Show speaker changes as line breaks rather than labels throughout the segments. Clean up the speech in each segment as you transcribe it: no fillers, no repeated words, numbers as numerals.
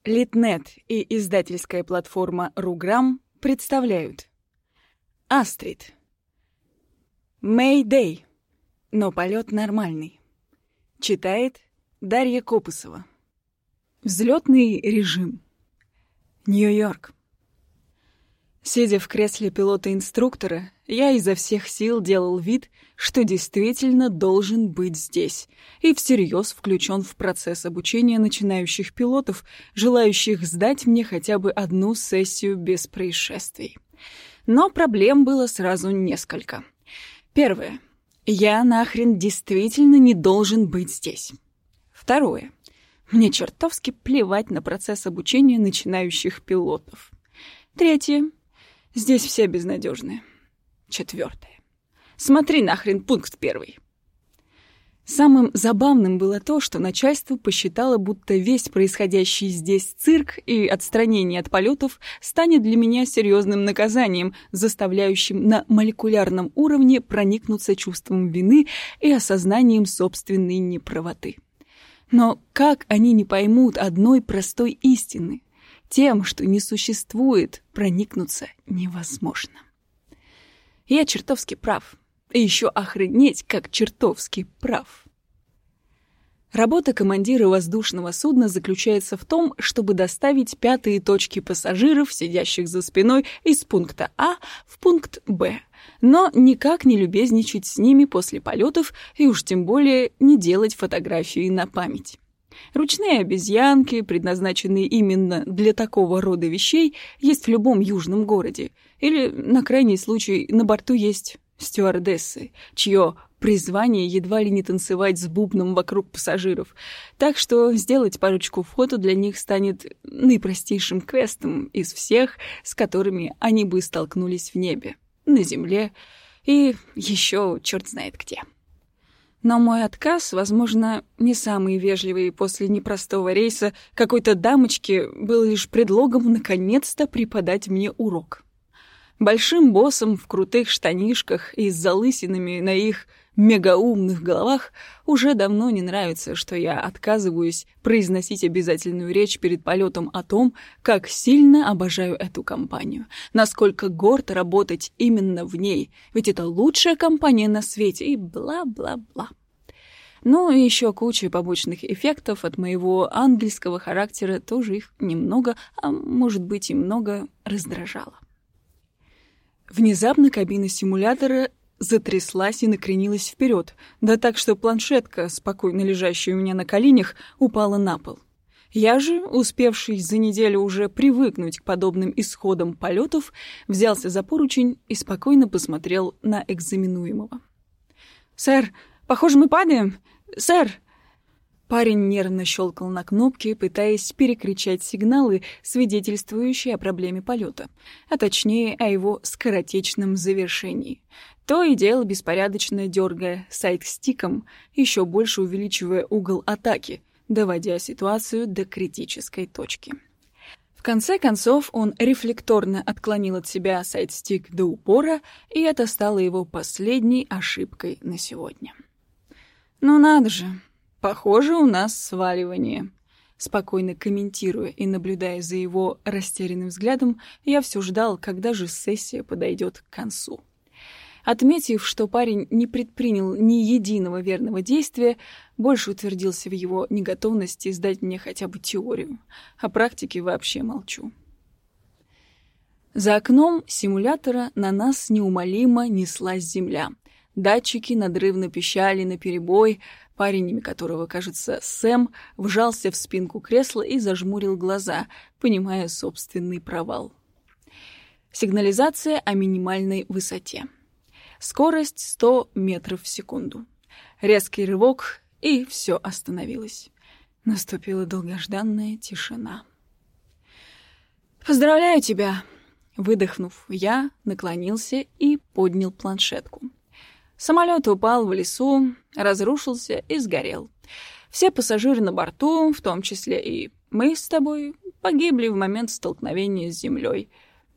Литнет и издательская платформа «Руграм» представляют Астрид. Мэйдэй, но полет нормальный. Читает Дарья Копысова. Взлетный режим. Нью-Йорк. Сидя в кресле пилота-инструктора, я изо всех сил делал вид, что действительно должен быть здесь, и всерьез включен в процесс обучения начинающих пилотов, желающих сдать мне хотя бы одну сессию без происшествий. Но проблем было сразу несколько. Первое. Я нахрен действительно не должен быть здесь. Второе. Мне чертовски плевать на процесс обучения начинающих пилотов. Третье. Здесь все безнадежные. Четвертое. Смотри нахрен пункт 1. Самым забавным было то, что начальство посчитало, будто весь происходящий здесь цирк и отстранение от полетов станет для меня серьезным наказанием, заставляющим на молекулярном уровне проникнуться чувством вины и осознанием собственной неправоты. Но как они не поймут одной простой истины? Тем, что не существует, проникнуться невозможно. Я чертовски прав. И еще охренеть, как чертовски прав. Работа командира воздушного судна заключается в том, чтобы доставить пятые точки пассажиров, сидящих за спиной, из пункта А в пункт Б, но никак не любезничать с ними после полетов и уж тем более не делать фотографии на память. Ручные обезьянки, предназначенные именно для такого рода вещей, есть в любом южном городе. Или, на крайний случай, на борту есть стюардессы, чье призвание едва ли не танцевать с бубном вокруг пассажиров. Так что сделать парочку фото для них станет наипростейшим квестом из всех, с которыми они бы столкнулись в небе, на земле и еще черт знает где. Но мой отказ, возможно, не самый вежливый после непростого рейса какой-то дамочки, был лишь предлогом наконец-то преподать мне урок. Большим боссам в крутых штанишках и с залысинами на их мегаумных головах уже давно не нравится, что я отказываюсь произносить обязательную речь перед полетом о том, как сильно обожаю эту компанию, насколько горд работать именно в ней, ведь это лучшая компания на свете и бла-бла-бла. Ну и еще куча побочных эффектов от моего ангельского характера тоже их немного, а может быть и много раздражало. Внезапно кабина симулятора затряслась и накренилась вперед, да так, что планшетка, спокойно лежащая у меня на коленях, упала на пол. Я же, успевший за неделю уже привыкнуть к подобным исходам полетов, взялся за поручень и спокойно посмотрел на экзаменуемого. «Сэр, похоже, мы падаем! Сэр!» Парень нервно щелкал на кнопки, пытаясь перекричать сигналы, свидетельствующие о проблеме полета, а точнее о его скоротечном завершении. То и дело беспорядочно дергая сайд-стиком, еще больше увеличивая угол атаки, доводя ситуацию до критической точки. В конце концов он рефлекторно отклонил от себя сайд-стик до упора, и это стало его последней ошибкой на сегодня. «Ну надо же! Похоже, у нас сваливание». Спокойно комментируя и наблюдая за его растерянным взглядом, я все ждал, когда же сессия подойдет к концу. Отметив, что парень не предпринял ни единого верного действия, больше утвердился в его неготовности сдать мне хотя бы теорию. О практике вообще молчу. За окном симулятора на нас неумолимо неслась земля. Датчики надрывно пищали наперебой, парень, имя которого, кажется, Сэм, вжался в спинку кресла и зажмурил глаза, понимая собственный провал. Сигнализация о минимальной высоте. Скорость 100 метров в секунду. Резкий рывок, и все остановилось. Наступила долгожданная тишина. «Поздравляю тебя!» Выдохнув, я наклонился и поднял планшетку. Самолет упал в лесу, разрушился и сгорел. Все пассажиры на борту, в том числе и мы с тобой, погибли в момент столкновения с землей.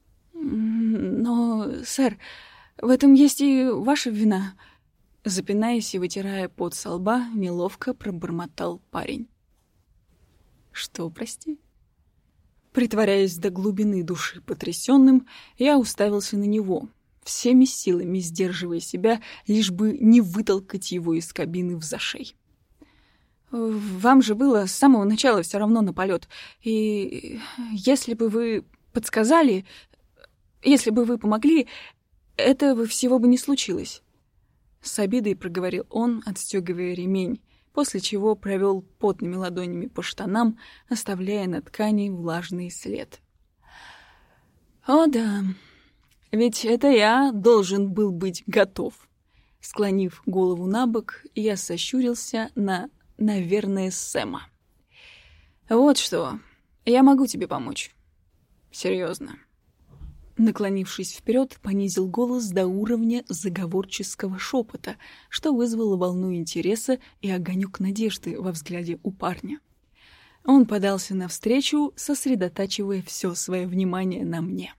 «Но, сэр, в этом есть и ваша вина», — запинаясь и вытирая пот со лба, неловко пробормотал парень. «Что, прости?» Притворяясь до глубины души потрясенным, я уставился на него, всеми силами сдерживая себя, лишь бы не вытолкать его из кабины в зашей. «Вам же было с самого начала все равно на полет, и если бы вы подсказали, если бы вы помогли, этого всего бы не случилось». С обидой проговорил он, отстегивая ремень, после чего провел потными ладонями по штанам, оставляя на ткани влажный след. «О да, ведь это я должен был быть готов». Склонив голову на бок, я сощурился на, наверное, Сэма. «Вот что, я могу тебе помочь. Серьезно». Наклонившись вперед, понизил голос до уровня заговорческого шепота, что вызвало волну интереса и огонек надежды во взгляде у парня. Он подался навстречу, сосредотачивая все свое внимание на мне.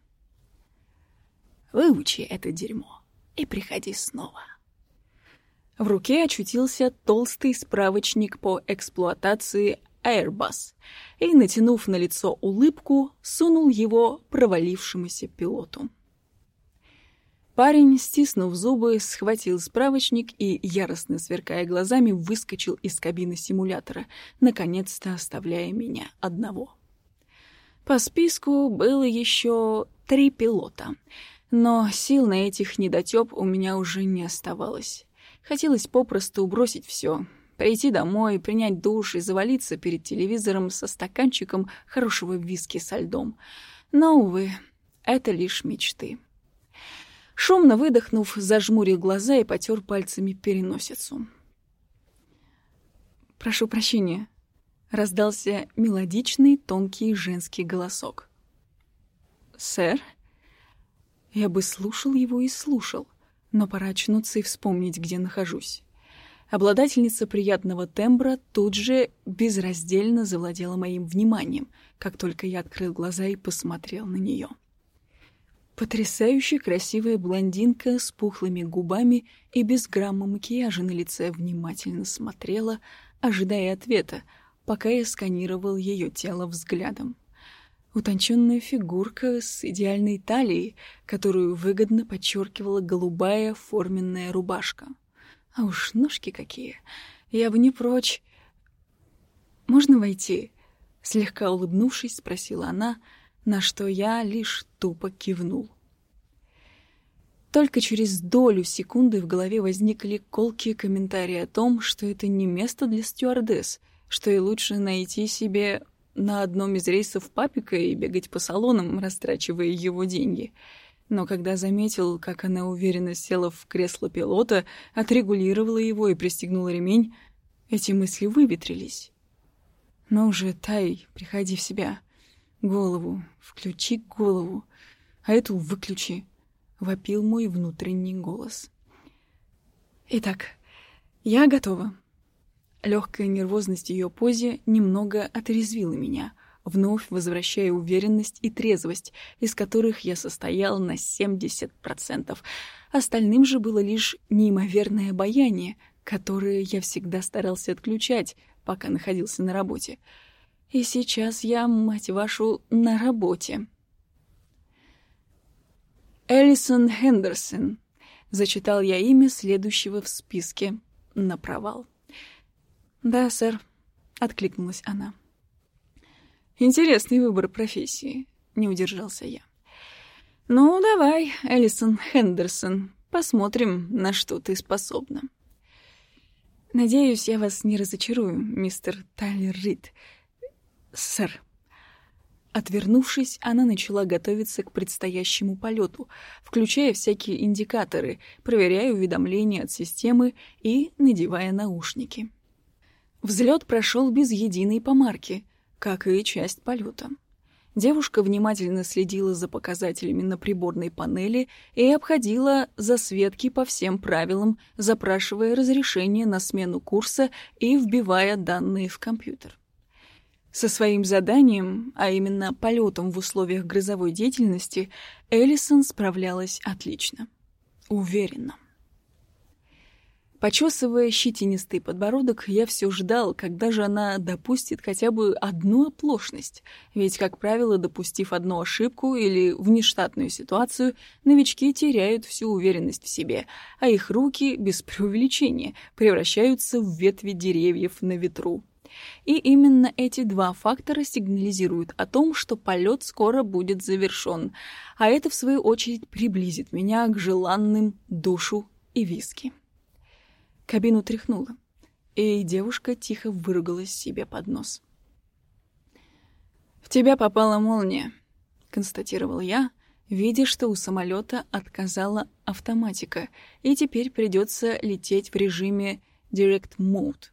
«Выучи это дерьмо и приходи снова». В руке очутился толстый справочник по эксплуатации Airbus и, натянув на лицо улыбку, сунул его провалившемуся пилоту. Парень, стиснув зубы, схватил справочник и, яростно сверкая глазами, выскочил из кабины симулятора, наконец-то оставляя меня одного. По списку было еще 3 пилота, но сил на этих недотёп у меня уже не оставалось. Хотелось попросту бросить все. Прийти домой, принять душ и завалиться перед телевизором со стаканчиком хорошего виски со льдом. Но, увы, это лишь мечты. Шумно выдохнув, зажмурил глаза и потер пальцами переносицу. «Прошу прощения», — раздался мелодичный, тонкий женский голосок. «Сэр?» Я бы слушал его и слушал, но пора очнуться и вспомнить, где нахожусь. Обладательница приятного тембра тут же безраздельно завладела моим вниманием, как только я открыл глаза и посмотрел на нее. Потрясающе красивая блондинка с пухлыми губами и без грамма макияжа на лице внимательно смотрела, ожидая ответа, пока я сканировал ее тело взглядом. Утонченная фигурка с идеальной талией, которую выгодно подчеркивала голубая форменная рубашка. А уж ножки какие! Я бы не прочь. «Можно войти?» Слегка улыбнувшись, спросила она, на что я лишь тупо кивнул. Только через долю секунды в голове возникли колкие комментарии о том, что это не место для стюардесс, что и лучше найти себе на одном из рейсов папика и бегать по салонам, растрачивая его деньги. Но когда заметил, как она уверенно села в кресло пилота, отрегулировала его и пристегнула ремень, эти мысли выветрились. «Ну уже, Тай, приходи в себя. Голову, включи голову, а эту выключи», — вопил мой внутренний голос. «Итак, я готова». Легкая нервозность в ее позе немного отрезвила меня, вновь возвращая уверенность и трезвость, из которых я состоял на 70%. Остальным же было лишь неимоверное обаяние, которое я всегда старался отключать, пока находился на работе. И сейчас я, мать вашу, на работе. «Элисон Хендерсон», — зачитал я имя следующего в списке на провал. «Да, сэр», — откликнулась она. «Интересный выбор профессии», — не удержался я. «Ну, давай, Элисон Хендерсон, посмотрим, на что ты способна». «Надеюсь, я вас не разочарую, мистер Тайлер Рид, сэр». Отвернувшись, она начала готовиться к предстоящему полету, включая всякие индикаторы, проверяя уведомления от системы и надевая наушники. Взлет прошел без единой помарки, как и часть полета. Девушка внимательно следила за показателями на приборной панели и обходила засветки по всем правилам, запрашивая разрешение на смену курса и вбивая данные в компьютер. Со своим заданием, а именно полетом в условиях грозовой деятельности, Элисон справлялась отлично. Уверенно. Почесывая щетинистый подбородок, я все ждал, когда же она допустит хотя бы одну оплошность. Ведь, как правило, допустив одну ошибку или внештатную ситуацию, новички теряют всю уверенность в себе, а их руки, без преувеличения, превращаются в ветви деревьев на ветру. И именно эти два фактора сигнализируют о том, что полет скоро будет завершен, а это, в свою очередь, приблизит меня к желанным душу и виски. Кабину тряхнуло, и девушка тихо выругалась себе под нос. «В тебя попала молния», — констатировал я, видя, что у самолета отказала автоматика, и теперь придется лететь в режиме Direct Mode.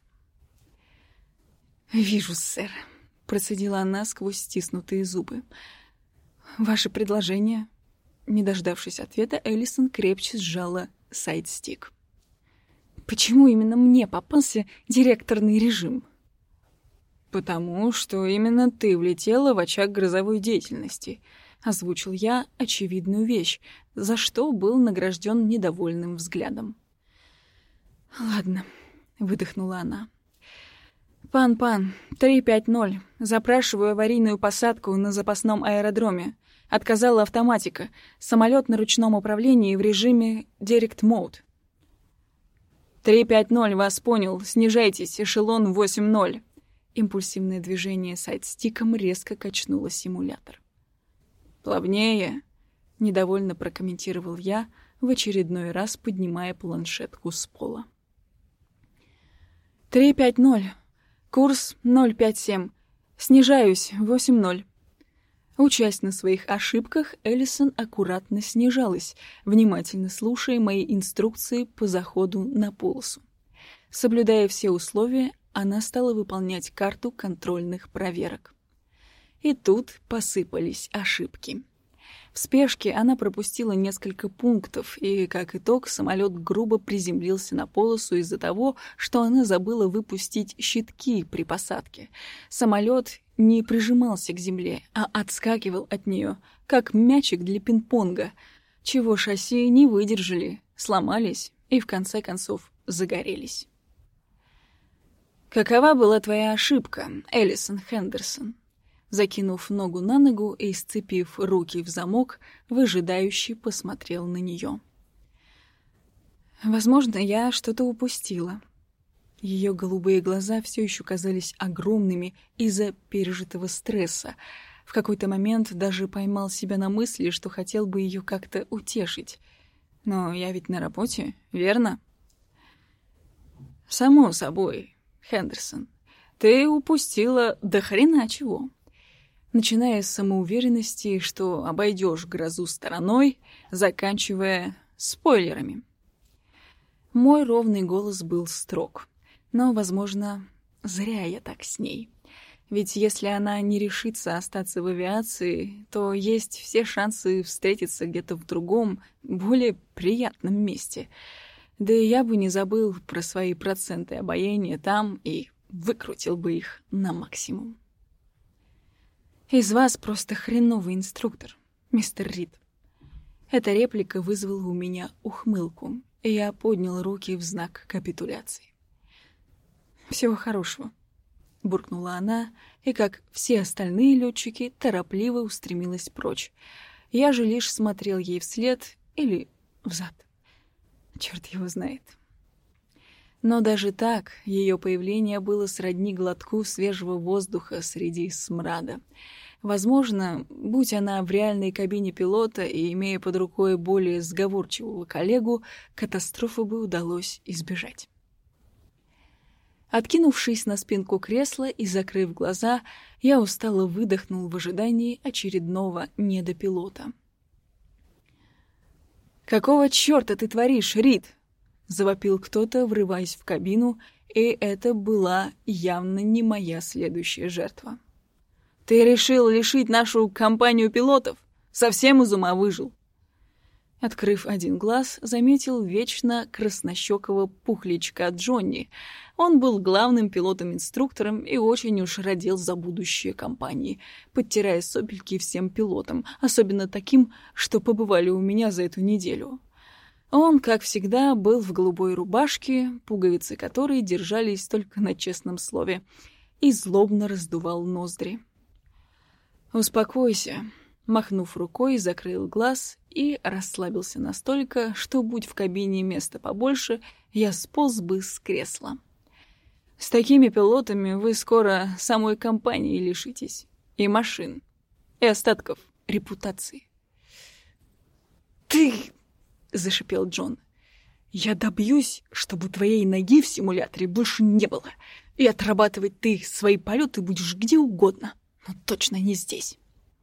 «Вижу, сэр», — процедила она сквозь стиснутые зубы. «Ваше предложение?» Не дождавшись ответа, Эллисон крепче сжала сайдстик. «Почему именно мне попался директорный режим?» «Потому что именно ты влетела в очаг грозовой деятельности», — озвучил я очевидную вещь, за что был награжден недовольным взглядом. «Ладно», — выдохнула она. «Пан, 350, запрашиваю аварийную посадку на запасном аэродроме. Отказала автоматика. Самолет на ручном управлении в режиме Direct Mode». 350, вас понял. Снижайтесь, эшелон 8-0. Импульсивное движение сайдстиком резко качнуло симулятор. «Плавнее», — недовольно прокомментировал я, в очередной раз поднимая планшетку с пола. 350, курс 057. Снижаюсь, 8-0. Учась на своих ошибках, Эллисон аккуратно снижалась, внимательно слушая мои инструкции по заходу на полосу. Соблюдая все условия, она стала выполнять карту контрольных проверок. И тут посыпались ошибки. В спешке она пропустила несколько пунктов, и, как итог, самолет грубо приземлился на полосу из-за того, что она забыла выпустить щитки при посадке. Самолет не прижимался к земле, а отскакивал от нее, как мячик для пинг-понга, чего шасси не выдержали, сломались и, в конце концов, загорелись. «Какова была твоя ошибка, Эллисон Хендерсон?» Закинув ногу на ногу и сцепив руки в замок, выжидающе посмотрел на нее. Возможно, я что-то упустила. Ее голубые глаза все еще казались огромными из-за пережитого стресса. В какой-то момент даже поймал себя на мысли, что хотел бы ее как-то утешить. Но я ведь на работе, верно? Само собой, Хендерсон, ты упустила до хрена чего. Начиная с самоуверенности, что обойдешь грозу стороной, заканчивая спойлерами. Мой ровный голос был строг, но, возможно, зря я так с ней. Ведь если она не решится остаться в авиации, то есть все шансы встретиться где-то в другом, более приятном месте. Да и я бы не забыл про свои проценты обаяния там и выкрутил бы их на максимум. «Из вас просто хреновый инструктор, мистер Рид». Эта реплика вызвала у меня ухмылку, и я поднял руки в знак капитуляции. «Всего хорошего», — буркнула она, и, как все остальные летчики, торопливо устремилась прочь. Я же лишь смотрел ей вслед или взад. Черт его знает. Но даже так ее появление было сродни глотку свежего воздуха среди смрада. Возможно, будь она в реальной кабине пилота и имея под рукой более сговорчивого коллегу, катастрофы бы удалось избежать. Откинувшись на спинку кресла и закрыв глаза, я устало выдохнул в ожидании очередного недопилота. «Какого чёрта ты творишь, Рид?» — завопил кто-то, врываясь в кабину, и это была явно не моя следующая жертва. «Ты решил лишить нашу компанию пилотов? Совсем из ума выжил?» Открыв один глаз, заметил вечно краснощёкого пухлячка Джонни. Он был главным пилотом-инструктором и очень уж родил за будущее компании, подтирая сопельки всем пилотам, особенно таким, что побывали у меня за эту неделю. Он, как всегда, был в голубой рубашке, пуговицы которой держались только на честном слове, и злобно раздувал ноздри. «Успокойся», — махнув рукой, закрыл глаз и расслабился настолько, что, будь в кабине места побольше, я сполз бы с кресла. «С такими пилотами вы скоро самой компании лишитесь, и машин, и остатков репутации». «Ты!» — зашипел Джон. «Я добьюсь, чтобы твоей ноги в симуляторе больше не было, и отрабатывать ты свои полеты будешь где угодно, но точно не здесь».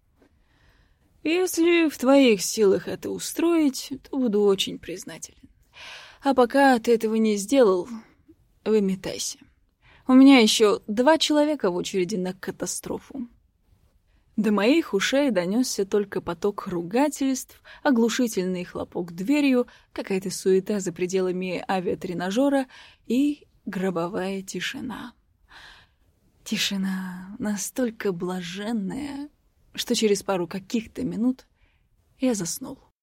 «Если в твоих силах это устроить, то буду очень признателен. А пока ты этого не сделал, выметайся. У меня еще 2 человека в очереди на катастрофу». До моих ушей донесся только поток ругательств, оглушительный хлопок дверью, какая-то суета за пределами авиатренажера и гробовая тишина. Тишина настолько блаженная, что через пару каких-то минут я заснул.